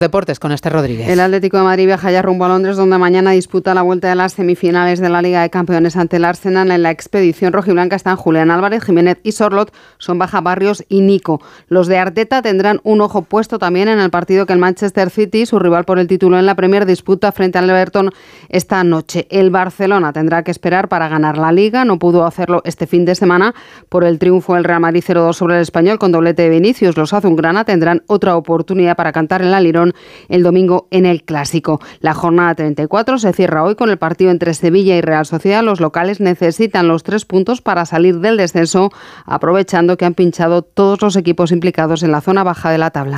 Deportes con Esther Rodríguez. El Atlético de Madrid viaja ya rumbo a Londres, donde mañana disputa la vuelta de las semifinales de la Liga de Campeones ante el Arsenal. En la expedición rojiblanca están Julián Álvarez, Jiménez y Sorloth, son baja Barrios y Nico. Los de Arteta tendrán un ojo puesto también en el partido que el Manchester City, su rival por el título en la Premier, disputa frente al Everton esta noche. El Barcelona tendrá que esperar para ganar la Liga, no pudo hacerlo este fin de semana por el triunfo del Real Madrid 0-2 sobre el Español con doblete de Vinicius. Los azulgrana tendrán otra oportunidad para cantar el alirón el domingo en el Clásico. La jornada 34 se cierra hoy con el partido entre Sevilla y Real Sociedad. Los locales necesitan los 3 puntos para salir del descenso, aprovechando que han pinchado todos los equipos implicados en la zona baja de la tabla.